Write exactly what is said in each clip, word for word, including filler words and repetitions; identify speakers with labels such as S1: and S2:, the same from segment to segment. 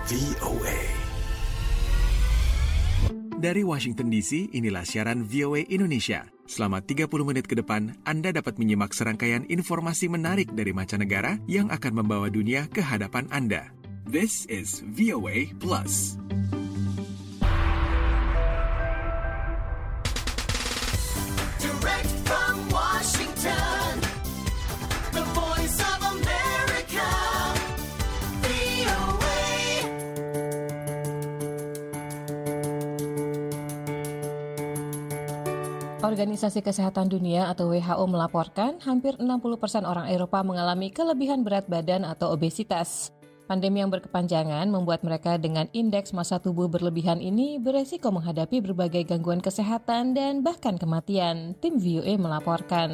S1: V O A. Dari Washington D C, inilah siaran V O A Indonesia. Selama tiga puluh menit ke depan, Anda dapat menyimak serangkaian informasi menarik dari mancanegara yang akan membawa dunia ke hadapan Anda. This is V O A Plus.
S2: Direct from Washington, the voice of America, V O A.
S3: Organisasi Kesehatan Dunia atau W H O melaporkan hampir enam puluh persen orang Eropa mengalami kelebihan berat badan atau obesitas. Pandemi yang berkepanjangan membuat mereka dengan indeks massa tubuh berlebihan ini beresiko menghadapi berbagai gangguan kesehatan dan bahkan kematian, tim V O A melaporkan.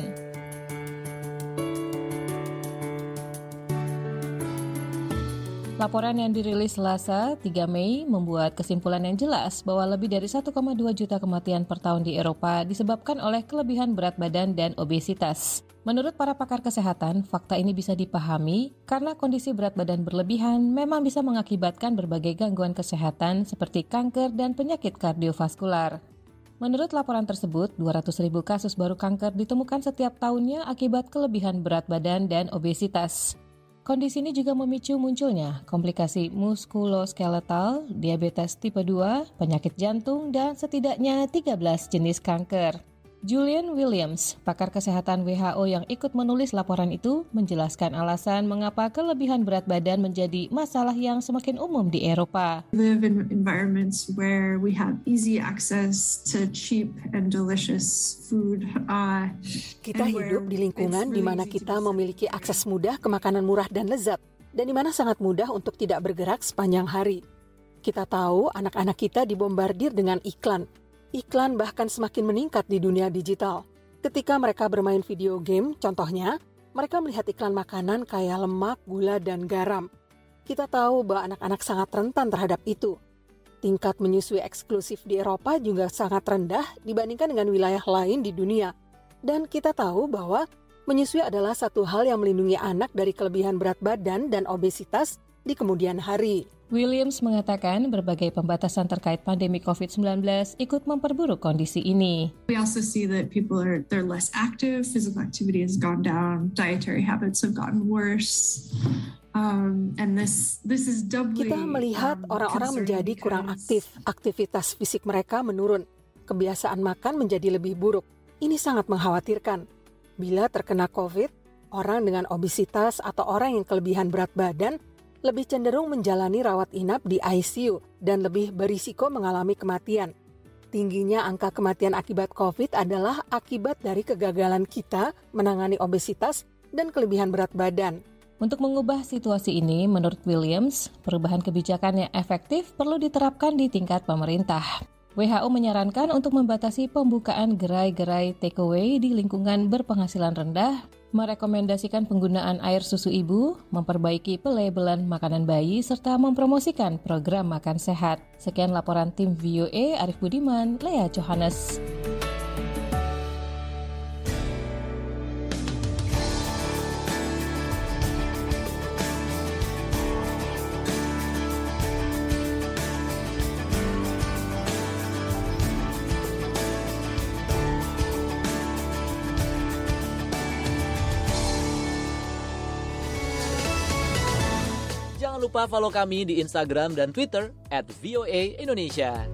S3: Laporan yang dirilis Selasa, tiga Mei, membuat kesimpulan yang jelas bahwa lebih dari satu koma dua juta kematian per tahun di Eropa disebabkan oleh kelebihan berat badan dan obesitas. Menurut para pakar kesehatan, fakta ini bisa dipahami karena kondisi berat badan berlebihan memang bisa mengakibatkan berbagai gangguan kesehatan seperti kanker dan penyakit kardiovaskular. Menurut laporan tersebut, dua ratus ribu kasus baru kanker ditemukan setiap tahunnya akibat kelebihan berat badan dan obesitas. Kondisi ini juga memicu munculnya komplikasi muskuloskeletal, diabetes tipe dua, penyakit jantung, dan setidaknya tiga belas jenis kanker. Julian Williams, pakar kesehatan W H O yang ikut menulis laporan itu, menjelaskan alasan mengapa kelebihan berat badan menjadi masalah yang semakin umum di Eropa.
S4: We live in environments where we have easy access to cheap and delicious food. Uh,
S5: kita hidup di lingkungan di mana kita memiliki akses mudah ke makanan murah dan lezat, dan di mana sangat mudah untuk tidak bergerak sepanjang hari. Kita tahu anak-anak kita dibombardir dengan iklan. Iklan bahkan semakin meningkat di dunia digital. Ketika mereka bermain video game, contohnya, mereka melihat iklan makanan kaya lemak, gula, dan garam. Kita tahu bahwa anak-anak sangat rentan terhadap itu. Tingkat menyusui eksklusif di Eropa juga sangat rendah dibandingkan dengan wilayah lain di dunia. Dan kita tahu bahwa menyusui adalah satu hal yang melindungi anak dari kelebihan berat badan dan obesitas di kemudian hari.
S3: Williams mengatakan berbagai pembatasan terkait pandemi covid sembilan belas ikut memperburuk kondisi ini.
S4: We also see that people are they're less active, physical activity has gone down, dietary habits have gotten worse. Um, and this this is doubly
S5: Kita melihat
S4: um,
S5: orang-orang menjadi kurang aktif, aktivitas fisik mereka menurun, kebiasaan makan menjadi lebih buruk. Ini sangat mengkhawatirkan. Bila terkena COVID, orang dengan obesitas atau orang yang kelebihan berat badan lebih cenderung menjalani rawat inap di I C U dan lebih berisiko mengalami kematian. Tingginya angka kematian akibat COVID adalah akibat dari kegagalan kita menangani obesitas dan kelebihan berat badan.
S3: Untuk mengubah situasi ini, menurut Williams, perubahan kebijakan yang efektif perlu diterapkan di tingkat pemerintah. W H O menyarankan untuk membatasi pembukaan gerai-gerai takeaway di lingkungan berpenghasilan rendah, merekomendasikan penggunaan air susu ibu, memperbaiki pelabelan makanan bayi, serta mempromosikan program makan sehat. Sekian laporan tim V O A, Arif Budiman, Lea Johannes.
S6: Jangan lupa follow kami di Instagram dan Twitter at V O A Indonesia.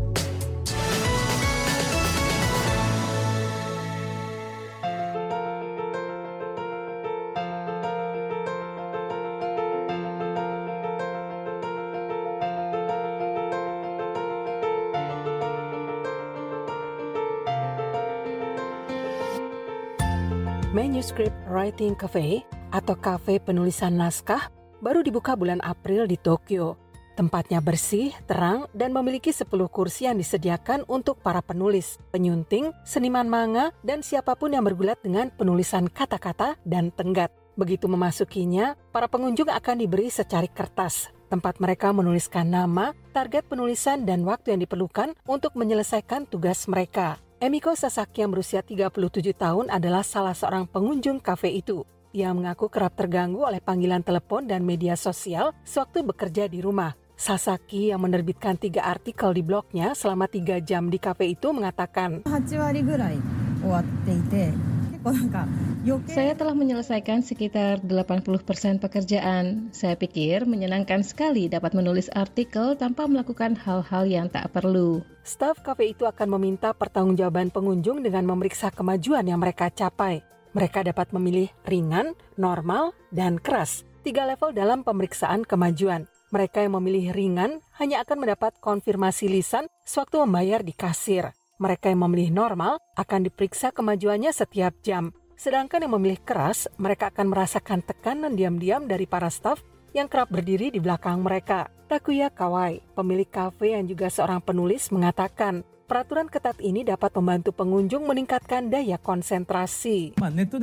S5: Manuscript Writing Cafe atau kafe penulisan naskah baru dibuka bulan April di Tokyo. Tempatnya bersih, terang, dan memiliki sepuluh kursi yang disediakan untuk para penulis, penyunting, seniman manga, dan siapapun yang bergulat dengan penulisan kata-kata dan tenggat. Begitu memasukinya, para pengunjung akan diberi secari kertas, tempat mereka menuliskan nama, target penulisan, dan waktu yang diperlukan untuk menyelesaikan tugas mereka. Emiko Sasaki yang berusia tiga puluh tujuh tahun adalah salah seorang pengunjung kafe itu. Ia mengaku kerap terganggu oleh panggilan telepon dan media sosial sewaktu bekerja di rumah. Sasaki yang menerbitkan tiga artikel di blognya selama tiga jam di kafe itu mengatakan,
S3: saya telah menyelesaikan sekitar delapan puluh persen pekerjaan. Saya pikir menyenangkan sekali dapat menulis artikel tanpa melakukan hal-hal yang tak perlu.
S5: Staf kafe itu akan meminta pertanggungjawaban pengunjung dengan memeriksa kemajuan yang mereka capai. Mereka dapat memilih ringan, normal, dan keras. Tiga level dalam pemeriksaan kemajuan. Mereka yang memilih ringan hanya akan mendapat konfirmasi lisan sewaktu membayar di kasir. Mereka yang memilih normal akan diperiksa kemajuannya setiap jam. Sedangkan yang memilih keras, mereka akan merasakan tekanan diam-diam dari para staf yang kerap berdiri di belakang mereka. Takuya Kawai, pemilik kafe yang juga seorang penulis, mengatakan, peraturan ketat ini dapat membantu pengunjung meningkatkan daya konsentrasi.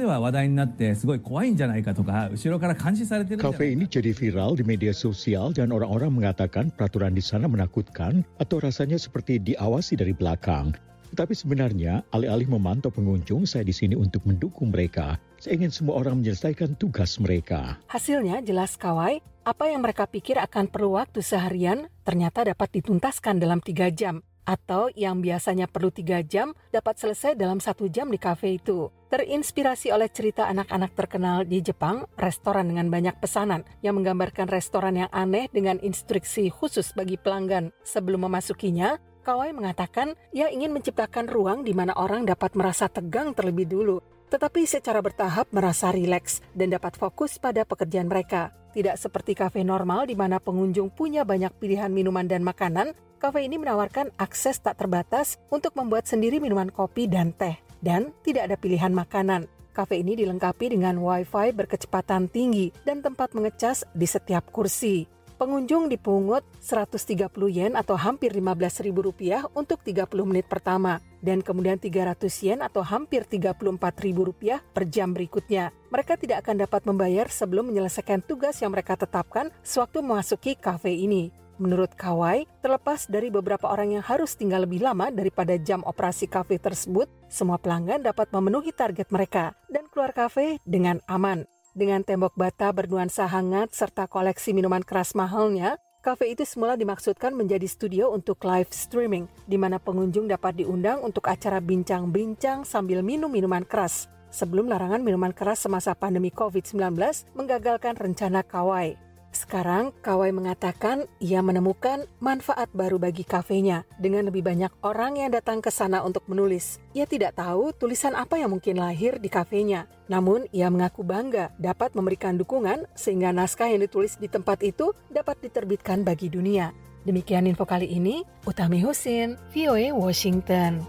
S7: Kafe ini jadi viral di media sosial dan orang-orang mengatakan peraturan di sana menakutkan atau rasanya seperti diawasi dari belakang. Tetapi sebenarnya, alih-alih memantau pengunjung, saya di sini untuk mendukung mereka. Saya ingin semua orang menyelesaikan tugas mereka.
S5: Hasilnya jelas Kawai, apa yang mereka pikir akan perlu waktu seharian, ternyata dapat dituntaskan dalam tiga jam. Atau yang biasanya perlu tiga jam dapat selesai dalam satu jam di kafe itu. Terinspirasi oleh cerita anak-anak terkenal di Jepang, restoran dengan banyak pesanan yang menggambarkan restoran yang aneh dengan instruksi khusus bagi pelanggan. Sebelum memasukinya, Kawai mengatakan ia ingin menciptakan ruang di mana orang dapat merasa tegang terlebih dulu, tetapi secara bertahap merasa rileks dan dapat fokus pada pekerjaan mereka. Tidak seperti kafe normal di mana pengunjung punya banyak pilihan minuman dan makanan, kafe ini menawarkan akses tak terbatas untuk membuat sendiri minuman kopi dan teh, dan tidak ada pilihan makanan. Kafe ini dilengkapi dengan wifi berkecepatan tinggi dan tempat mengecas di setiap kursi. Pengunjung dipungut seratus tiga puluh yen atau hampir lima belas ribu rupiah untuk tiga puluh menit pertama, dan kemudian tiga ratus yen atau hampir tiga puluh empat ribu rupiah per jam berikutnya. Mereka tidak akan dapat membayar sebelum menyelesaikan tugas yang mereka tetapkan sewaktu memasuki kafe ini. Menurut Kawai, terlepas dari beberapa orang yang harus tinggal lebih lama daripada jam operasi kafe tersebut, semua pelanggan dapat memenuhi target mereka dan keluar kafe dengan aman. Dengan tembok bata bernuansa hangat serta koleksi minuman keras mahalnya, kafe itu semula dimaksudkan menjadi studio untuk live streaming, di mana pengunjung dapat diundang untuk acara bincang-bincang sambil minum minuman keras, sebelum larangan minuman keras semasa pandemi covid sembilan belas menggagalkan rencana Kawai. Sekarang, Kawai mengatakan ia menemukan manfaat baru bagi kafenya dengan lebih banyak orang yang datang ke sana untuk menulis. Ia tidak tahu tulisan apa yang mungkin lahir di kafenya. Namun, ia mengaku bangga dapat memberikan dukungan sehingga naskah yang ditulis di tempat itu dapat diterbitkan bagi dunia. Demikian info kali ini, Utami Husin, V O A Washington.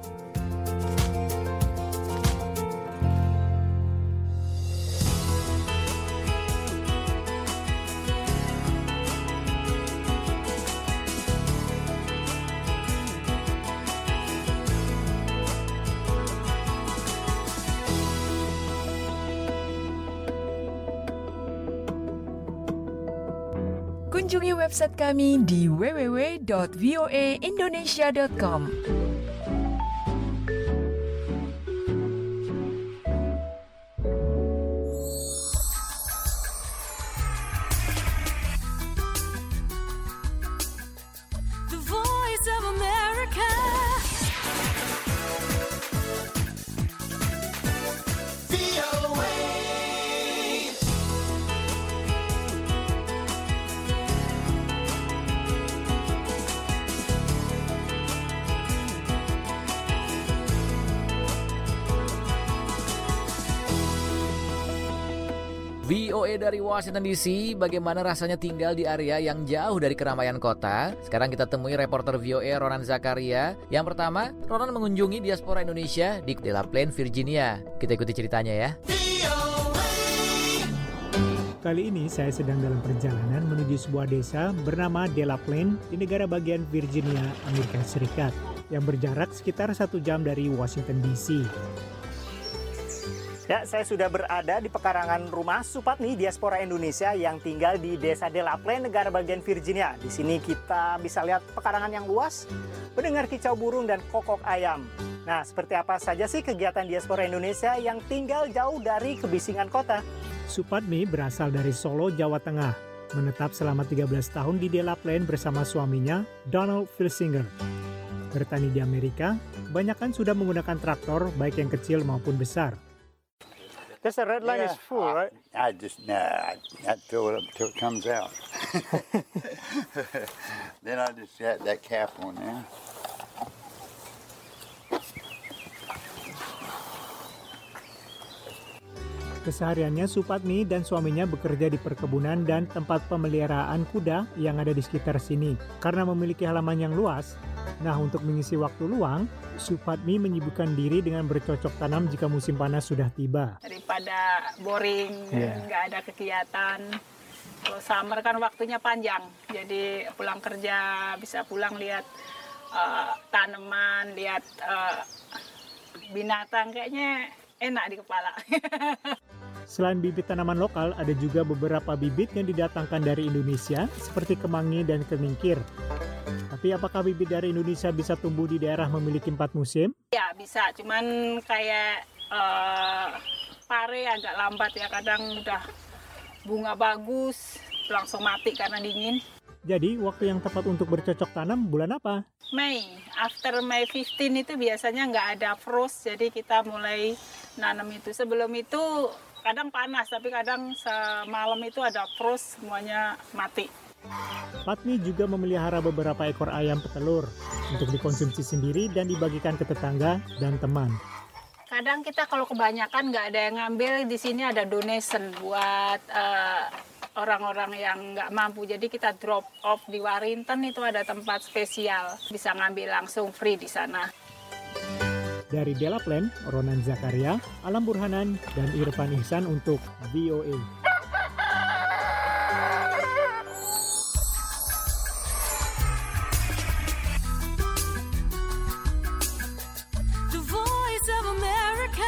S8: Kunjungi website kami di w w w dot v o a indonesia dot com.
S2: The Voice of America. V O A.
S6: V O A dari Washington D C, bagaimana rasanya tinggal di area yang jauh dari keramaian kota? Sekarang kita temui reporter V O A Ronan Zakaria. Yang pertama, Ronan mengunjungi diaspora Indonesia di De La Plaine, Virginia. Kita ikuti ceritanya ya.
S9: Kali ini saya sedang dalam perjalanan menuju sebuah desa bernama De La Plaine di negara bagian Virginia, Amerika Serikat, yang berjarak sekitar satu jam dari Washington D C. Ya, saya sudah berada di pekarangan rumah Supatmi diaspora Indonesia yang tinggal di Desa De La Plaine, negara bagian Virginia. Di sini kita bisa lihat pekarangan yang luas, mendengar kicau burung dan kokok ayam. Nah, seperti apa saja sih kegiatan diaspora Indonesia yang tinggal jauh dari kebisingan kota? Supatmi berasal dari Solo, Jawa Tengah. menetap selama tiga belas tahun di Dela Plain bersama suaminya, Donald Filsinger. Bertani di Amerika, kebanyakan sudah menggunakan traktor, baik yang kecil maupun besar. This red line is full, right?
S10: I just, nah, I throw it up until it comes out. Then I just set that cap on there.
S9: Kesehariannya Supatmi dan suaminya bekerja di perkebunan dan tempat pemeliharaan kuda yang ada di sekitar sini. Karena memiliki halaman yang luas, nah untuk mengisi waktu luang, Supatmi menyibukkan diri dengan bercocok tanam jika musim panas sudah tiba.
S11: Daripada boring,
S9: Yeah.
S11: nggak ada kegiatan. Kalau summer kan waktunya panjang, jadi pulang kerja bisa pulang lihat uh, tanaman, lihat uh, binatang, kayaknya enak di kepala.
S9: Selain bibit tanaman lokal, ada juga beberapa bibit yang didatangkan dari Indonesia, seperti kemangi dan kemingkir. Tapi apakah bibit dari Indonesia bisa tumbuh di daerah memiliki empat musim?
S11: Ya bisa, cuman kayak uh, pare agak lambat ya, kadang udah bunga bagus, langsung mati karena dingin.
S9: Jadi, waktu yang tepat untuk bercocok tanam bulan apa?
S11: Mei, after May fifteenth itu biasanya nggak ada frost, jadi kita mulai nanam itu. Sebelum itu kadang panas, tapi kadang semalam itu ada frost, semuanya mati.
S9: Patmi juga memelihara beberapa ekor ayam petelur untuk dikonsumsi sendiri dan dibagikan ke tetangga dan teman.
S11: Kadang kita kalau kebanyakan nggak ada yang ngambil, di sini ada donation buat uh, orang-orang yang nggak mampu. Jadi kita drop off di Warrington, itu ada tempat spesial, bisa ngambil langsung free di sana.
S9: Dari Dela Plain, Ronan Zakaria, Alam Burhanan, dan Irfan Ihsan untuk V O A.
S2: The Voice of America.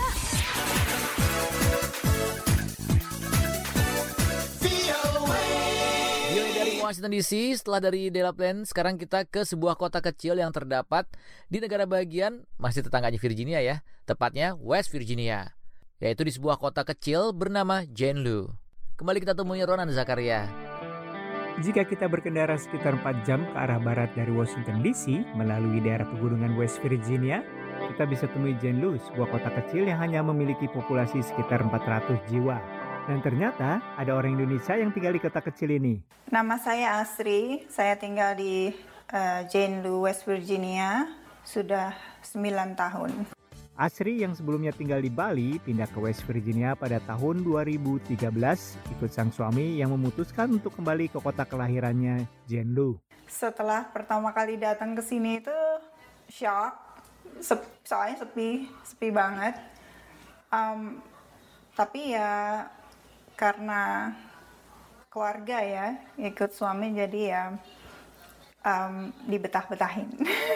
S6: V O A dari Washington D C. Setelah dari Dela Plain, sekarang kita ke sebuah kota kecil yang terdapat di negara bagian masih tetangganya Virginia ya, tepatnya West Virginia, yaitu di sebuah kota kecil bernama Jenlu. Kembali kita temui Ronan Zakaria.
S9: Jika kita berkendara sekitar empat jam ke arah barat dari Washington D C melalui daerah pegunungan West Virginia, kita bisa temui Jenlu, sebuah kota kecil yang hanya memiliki populasi sekitar empat ratus jiwa. Dan ternyata ada orang Indonesia yang tinggal di kota kecil ini.
S12: Nama saya Asri, saya tinggal di uh, Jenlu, West Virginia, sudah sembilan tahun.
S9: Asri yang sebelumnya tinggal di Bali pindah ke West Virginia pada tahun dua ribu tiga belas ikut sang suami yang memutuskan untuk kembali ke kota kelahirannya, Jenlu.
S12: Setelah pertama kali datang ke sini itu shock, Sep- soalnya sepi, sepi banget. Um, tapi ya karena keluarga ya, ikut suami jadi ya um, dibetah-betahin.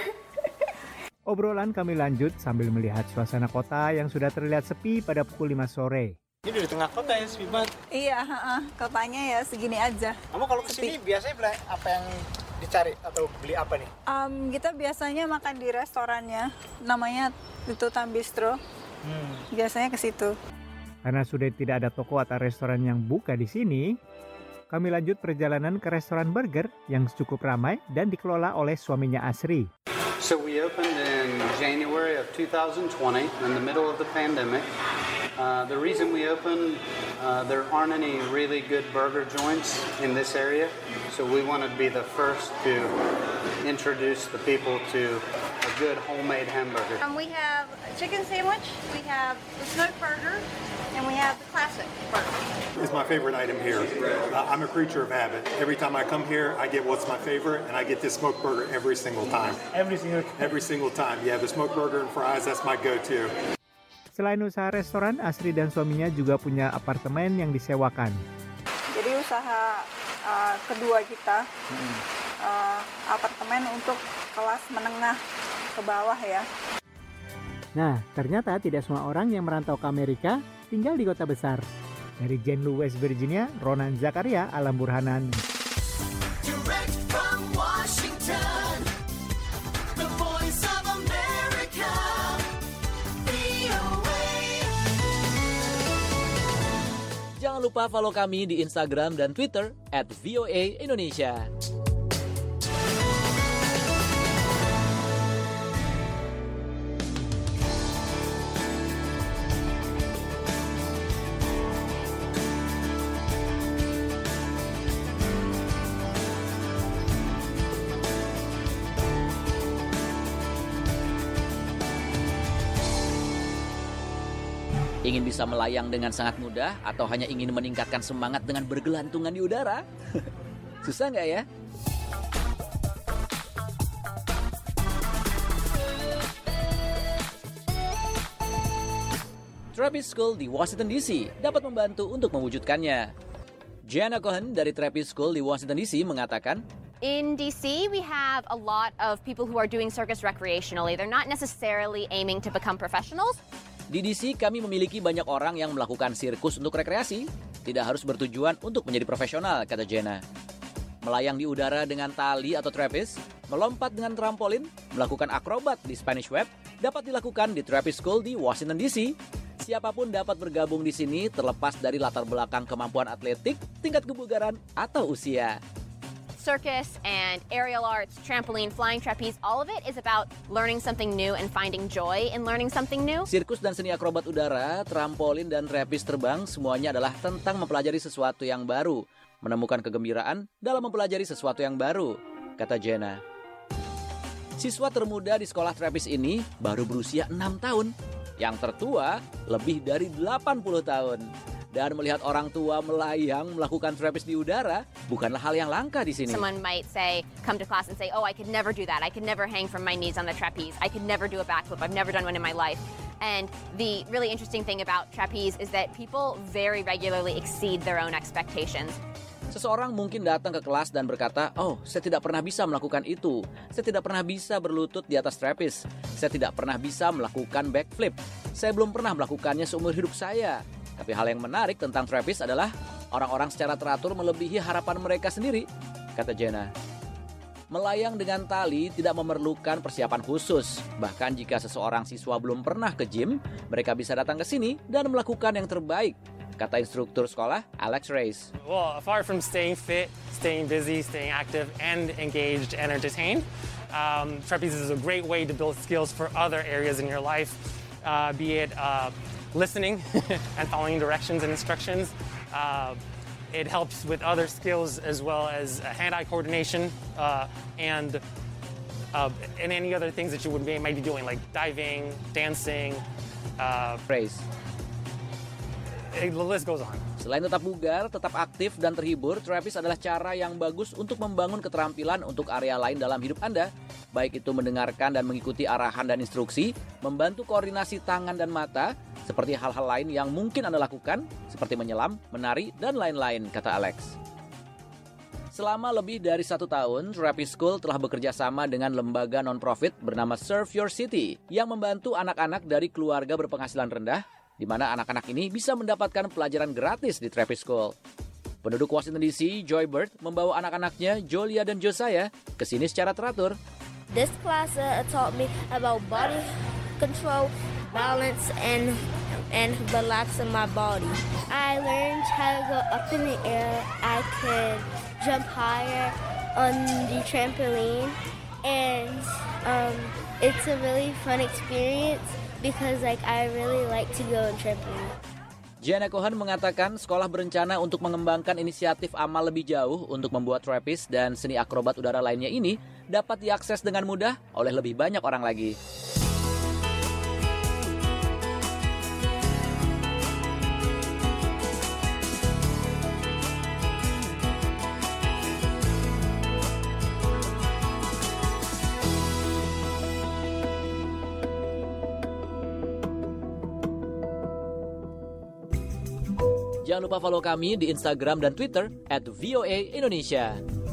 S9: Obrolan kami lanjut sambil melihat suasana kota yang sudah terlihat sepi pada pukul lima sore.
S13: Ini di tengah kota ya, sepi banget.
S12: Iya, uh, kotanya ya segini aja.
S13: Kamu kalau kesini biasanya beli apa yang dicari atau beli apa nih?
S12: Um, kita biasanya makan di restorannya, namanya Tututan Bistro.
S13: Hmm.
S12: Biasanya ke situ.
S9: Karena sudah tidak ada toko atau restoran yang buka di sini, kami lanjut perjalanan ke restoran burger yang cukup ramai dan dikelola oleh suaminya Asri.
S14: So we opened in January of two thousand twenty, in the middle of the pandemic. Uh, the reason we opened, uh, there aren't any really good burger joints in this area, so we wanted to be the first to introduce the people to a good homemade hamburger.
S15: Um, we have a chicken sandwich, we have the smoked burger, and we have the classic burger.
S16: It's my favorite item here. Uh, I'm a creature of habit. Every time I come here, I get what's my favorite, and I get this smoked burger every single time.
S13: Every single time?
S16: Every single time. Yeah, the smoked burger and fries, that's my go-to.
S9: Selain usaha restoran, Asri dan suaminya juga punya apartemen yang disewakan.
S12: Jadi usaha uh, kedua kita, uh, apartemen untuk kelas menengah ke bawah ya.
S9: Nah, ternyata tidak semua orang yang merantau ke Amerika tinggal di kota besar. Dari Jenlu, West Virginia, Ronan Zakaria, Alam Burhanan.
S2: Direct from Washington, the voice of America, V O A.
S6: Jangan lupa lupa follow kami di Instagram dan Twitter at V O A Indonesia. Ingin bisa melayang dengan sangat mudah atau hanya ingin meningkatkan semangat dengan bergelantungan di udara? Susah nggak ya? Trapeze School di Washington D C dapat membantu untuk mewujudkannya. Gianna Cohen dari Trapeze School di Washington D C mengatakan,
S17: In D C, we have a lot of people who are doing circus recreationally. They're not necessarily aiming to become professionals.
S6: Di D C kami memiliki banyak orang yang melakukan sirkus untuk rekreasi, tidak harus bertujuan untuk menjadi profesional, kata Gianna. Melayang di udara dengan tali atau trapeze, melompat dengan trampolin, melakukan akrobat di Spanish Web, dapat dilakukan di Trapeze School di Washington D C. Siapapun dapat bergabung di sini terlepas dari latar belakang kemampuan atletik, tingkat kebugaran, atau usia.
S17: Circus and aerial arts, trampoline, flying trapeze, all of it is about learning something new and finding joy in learning something new.
S6: Sirkus dan seni akrobat udara, trampolin dan trapeze terbang semuanya adalah tentang mempelajari sesuatu yang baru, menemukan kegembiraan dalam mempelajari sesuatu yang baru, kata Gianna. Siswa termuda di sekolah trapeze ini baru berusia enam tahun, yang tertua lebih dari delapan puluh tahun. Dan melihat orang tua melayang melakukan trapeze di udara bukanlah hal yang langka di sini.
S17: Someone might say, come to class and say, oh, I could never do that. I could never hang from my knees on the trapeze. I could never do a backflip. I've never done one in my life. And the really interesting thing about trapeze is that people very regularly exceed their own expectations.
S6: Seseorang mungkin datang ke kelas dan berkata, oh, saya tidak pernah bisa melakukan itu. Saya tidak pernah bisa berlutut di atas trapeze. Saya tidak pernah bisa melakukan backflip. Saya belum pernah melakukannya seumur hidup saya. Tapi hal yang menarik tentang trapeze adalah orang-orang secara teratur melebihi harapan mereka sendiri, kata Gianna. Melayang dengan tali tidak memerlukan persiapan khusus. Bahkan jika seseorang siswa belum pernah ke gym, mereka bisa datang ke sini dan melakukan yang terbaik, kata instruktur sekolah Alex Reyes.
S18: Well, apart from staying fit, staying busy, staying active, and engaged and entertained, um, trapeze is a great way to build skills for other areas in your life, uh, be it uh, listening and following directions and instructions. Uh, it helps with other skills as well as hand-eye coordination uh, and uh, and any other things that you would be, might be doing, like diving, dancing. Uh,
S6: Praise.
S18: The list goes on.
S6: Selain tetap bugar, tetap aktif dan terhibur, trapeze adalah cara yang bagus untuk membangun keterampilan untuk area lain dalam hidup Anda. Baik itu mendengarkan dan mengikuti arahan dan instruksi, membantu koordinasi tangan dan mata, seperti hal-hal lain yang mungkin Anda lakukan, seperti menyelam, menari, dan lain-lain, kata Alex. Selama lebih dari satu tahun, Trapeze School telah bekerja sama dengan lembaga non-profit bernama Serve Your City, yang membantu anak-anak dari keluarga berpenghasilan rendah, di mana anak-anak ini bisa mendapatkan pelajaran gratis di Trapeze School. Penduduk Washington D C, Joy Bird, membawa anak-anaknya, Jolia dan Josiah, ke sini secara teratur.
S19: This class uh, taught me about body control, balance, and and relaxing my body. I learned how to go up in the air. I could jump higher on the trampoline, and um, it's a really fun experience because like I really like to go on trampoline.
S6: Gianna Cohen mengatakan sekolah berencana untuk mengembangkan inisiatif amal lebih jauh untuk membuat trapeze dan seni akrobat udara lainnya ini dapat diakses dengan mudah oleh lebih banyak orang lagi. Jangan lupa follow kami di Instagram dan Twitter at V O A Indonesia.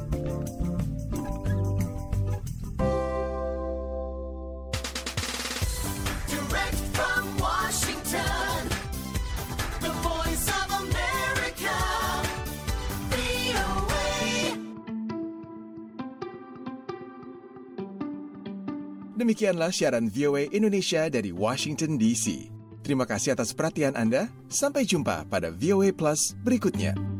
S2: Direct from Washington, the voice of America, V O A.
S1: Demikianlah siaran V O A Indonesia dari Washington D C. Terima kasih atas perhatian Anda. Sampai jumpa pada V O A Plus berikutnya.